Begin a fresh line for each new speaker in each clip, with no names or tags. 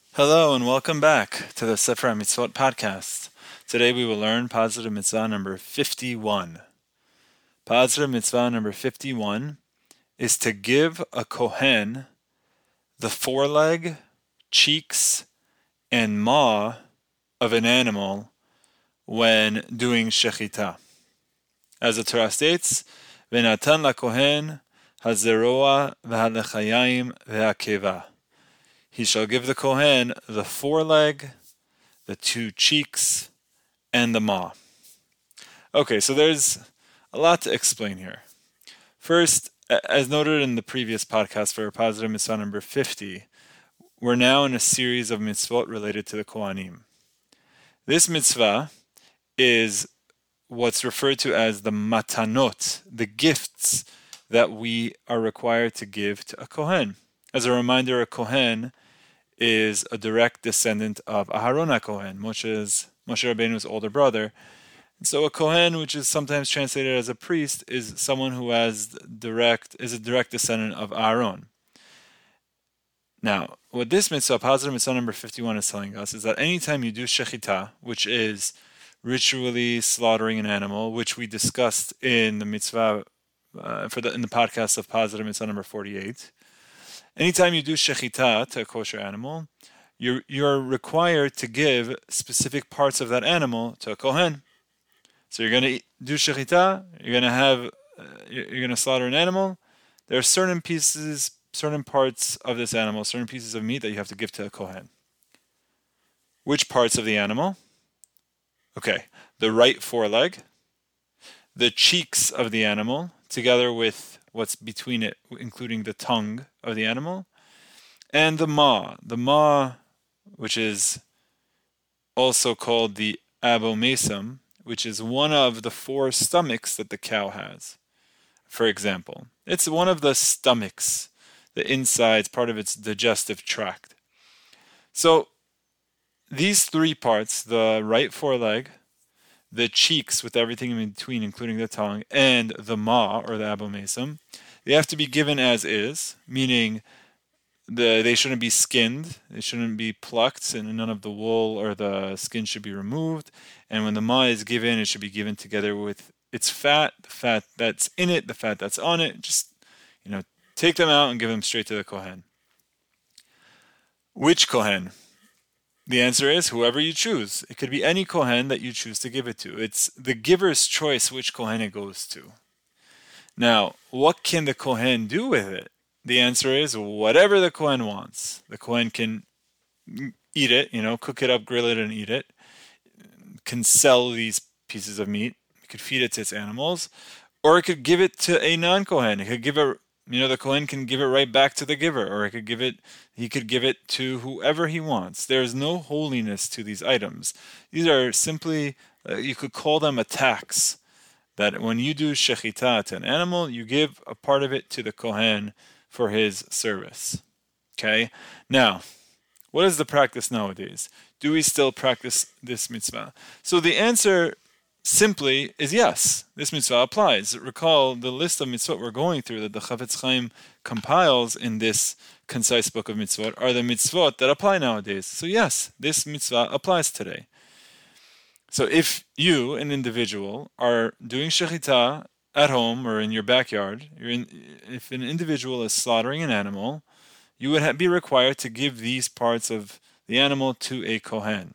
Hello and welcome back to the Sefer HaMitzvot podcast. Today we will learn Positive Mitzvah number 51. Positive Mitzvah number 51 is to give a Kohen the foreleg, cheeks, and maw of an animal when doing Shechita. As the Torah states, V'natan laKohen hazeroa v'halechayim v'hakeva. He shall give the Kohen the foreleg, the two cheeks, and the maw. Okay, so there's a lot to explain here. First, as noted in the previous podcast for Positive Mitzvah number 50, we're now in a series of mitzvot related to the Kohanim. This mitzvah is what's referred to as the matanot, the gifts that we are required to give to a Kohen. As a reminder, a Kohen is a direct descendant of Aharon HaKohen, Moshe Rabbeinu's older brother. And so a Kohen, which is sometimes translated as a priest, is someone who is a direct descendant of Aaron. Now, what this mitzvah, Positive Mitzvah number 51, is telling us is that anytime you do Shechita, which is ritually slaughtering an animal, which we discussed in the mitzvah in the podcast of Positive Mitzvah number 48, anytime you do shechita to a kosher animal, you're required to give specific parts of that animal to a kohen. So you're going to do shechita. You're going to slaughter an animal. There are certain pieces, certain parts of this animal, certain pieces of meat that you have to give to a kohen. Which parts of the animal? Okay, the right foreleg, the cheeks of the animal, together with what's between it, including the tongue of the animal, and the maw. The maw, which is also called the abomesum, which is one of the four stomachs that the cow has. For example, it's one of the stomachs, the insides, part of its digestive tract. So these three parts, the right foreleg, the cheeks with everything in between, including the tongue, and the maw, or the abomesum, they have to be given as is, meaning they shouldn't be skinned, they shouldn't be plucked, and none of the wool or the skin should be removed. And when the maw is given, it should be given together with its fat, the fat that's in it, the fat that's on it. Just, take them out and give them straight to the Kohen. Which Kohen? The answer is whoever you choose. It could be any Kohen that you choose to give it to. It's the giver's choice which Kohen it goes to. Now, what can the Kohen do with it? The answer is whatever the Kohen wants. The Kohen can eat it, cook it up, grill it, and eat it. Can sell these pieces of meat. It could feed it to its animals. Or it could give it to a non-Kohen. It could give it, the Kohen can give it right back to the giver, or he could give it to whoever he wants. There is no holiness to these items. These are simply, you could call them a tax, that when you do shechita to an animal, you give a part of it to the Kohen for his service. Okay? Now, what is the practice nowadays? Do we still practice this mitzvah? So the answer simply is yes, this mitzvah applies. Recall the list of mitzvot we're going through that the Chafetz Chaim compiles in this concise book of mitzvot are the mitzvot that apply nowadays. So yes, this mitzvah applies today. So if you, an individual, are doing shechita at home or in your backyard, if an individual is slaughtering an animal, you would be required to give these parts of the animal to a kohen.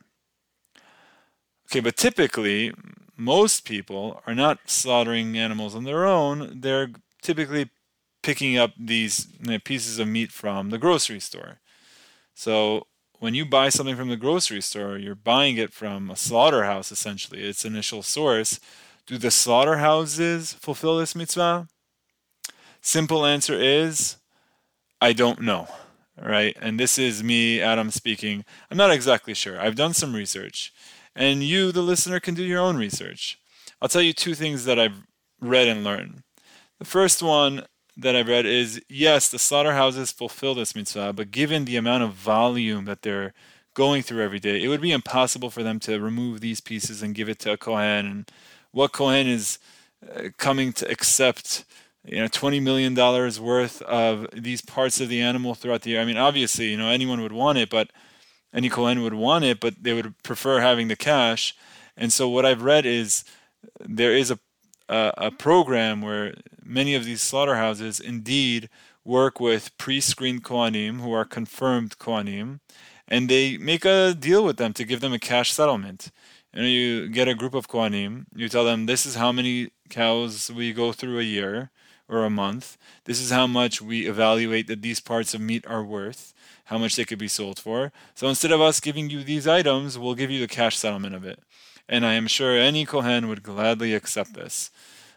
Okay, but typically, most people are not slaughtering animals on their own. They're typically picking up these pieces of meat from the grocery store. So when you buy something from the grocery store, you're buying it from a slaughterhouse, essentially, its initial source. Do the slaughterhouses fulfill this mitzvah? Simple answer is, I don't know. Right? And this is me, Adam, speaking. I'm not exactly sure. I've done some research. And you, the listener, can do your own research. I'll tell you two things that I've read and learned. The first one that I've read is, yes, the slaughterhouses fulfill this mitzvah, but given the amount of volume that they're going through every day, it would be impossible for them to remove these pieces and give it to a Kohen. And what Kohen is coming to accept $20 million worth of these parts of the animal throughout the year? I mean, obviously, anyone would want it, but any Kohen would want it, but they would prefer having the cash. And so what I've read is there is a program where many of these slaughterhouses indeed work with pre-screened Kohanim who are confirmed Kohanim, and they make a deal with them to give them a cash settlement. You get a group of Kohanim, you tell them this is how many cows we go through a year or a month, this is how much we evaluate that these parts of meat are worth, how much they could be sold for. So instead of us giving you these items, we'll give you the cash settlement of it. And I am sure any Kohen would gladly accept this.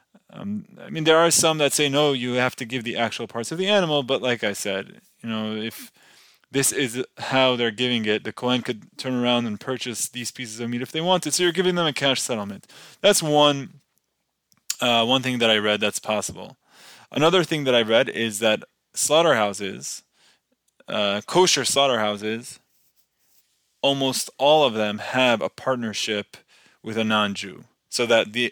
There are some that say, no, you have to give the actual parts of the animal, but like I said, if this is how they're giving it, the Kohen could turn around and purchase these pieces of meat if they wanted, so you're giving them a cash settlement. That's one thing that I read that's possible. Another thing that I read is that slaughterhouses, kosher slaughterhouses, almost all of them have a partnership with a non-Jew, so that the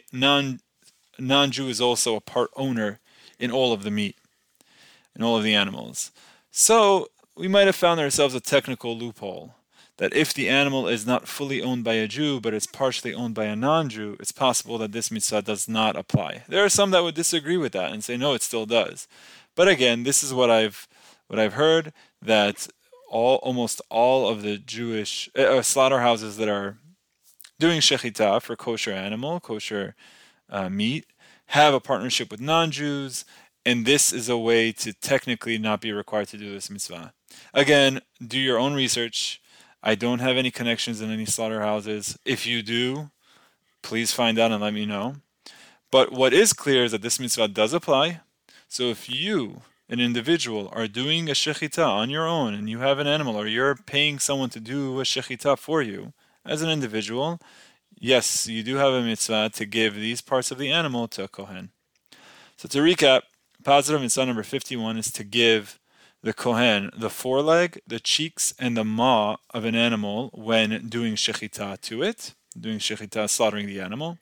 non-Jew is also a part owner in all of the meat, in all of the animals. So we might have found ourselves a technical loophole, that if the animal is not fully owned by a Jew, but is partially owned by a non-Jew, it's possible that this mitzvah does not apply. There are some that would disagree with that and say, no, it still does. But again, this is what I've heard, that almost all of the Jewish slaughterhouses that are doing shechita for kosher animal, kosher meat, have a partnership with non-Jews, and this is a way to technically not be required to do this mitzvah. Again, do your own research. I don't have any connections in any slaughterhouses. If you do, please find out and let me know. But what is clear is that this mitzvah does apply. So if you, an individual, are doing a shechita on your own and you have an animal, or you're paying someone to do a shechita for you as an individual, yes, you do have a mitzvah to give these parts of the animal to a kohen. So to recap, positive mitzvah number 51 is to give the kohen the foreleg, the cheeks, and the maw of an animal when doing shechita to it, doing shechita, slaughtering the animal.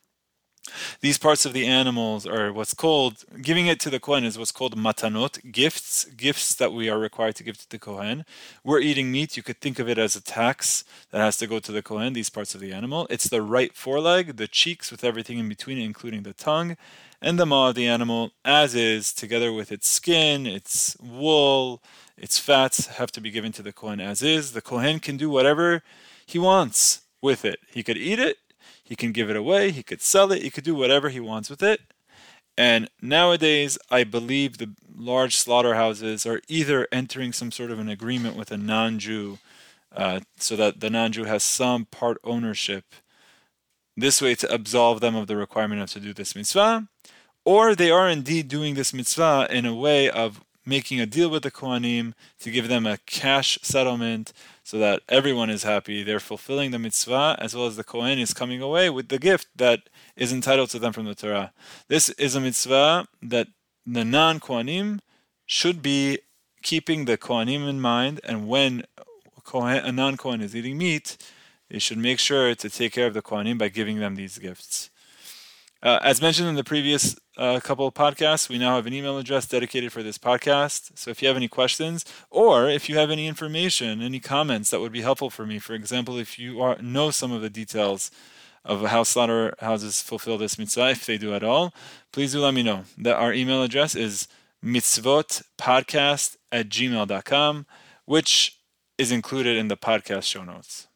These parts of the animals are what's called, giving it to the Kohen is what's called matanot, gifts that we are required to give to the Kohen. We're eating meat, you could think of it as a tax that has to go to the Kohen, these parts of the animal. It's the right foreleg, the cheeks with everything in between, including the tongue, and the maw of the animal as is, together with its skin, its wool, its fats, have to be given to the Kohen as is. The Kohen can do whatever he wants with it. He could eat it, he can give it away, he could sell it, he could do whatever he wants with it. And nowadays, I believe the large slaughterhouses are either entering some sort of an agreement with a non-Jew so that the non-Jew has some part ownership, this way to absolve them of the requirement of to do this mitzvah, or they are indeed doing this mitzvah in a way of making a deal with the Kohanim to give them a cash settlement so that everyone is happy. They're fulfilling the mitzvah, as well as the Kohen is coming away with the gift that is entitled to them from the Torah. This is a mitzvah that the non-Kohanim should be keeping the Kohanim in mind, and when a non-Kohen is eating meat, they should make sure to take care of the Kohanim by giving them these gifts. As mentioned in the previous couple of podcasts, we now have an email address dedicated for this podcast. So if you have any questions, or if you have any information, any comments that would be helpful for me, for example, if you know some of the details of how slaughterhouses fulfill this mitzvah, if they do at all, please do let me know. Our email address is mitzvotpodcast@gmail.com, which is included in the podcast show notes.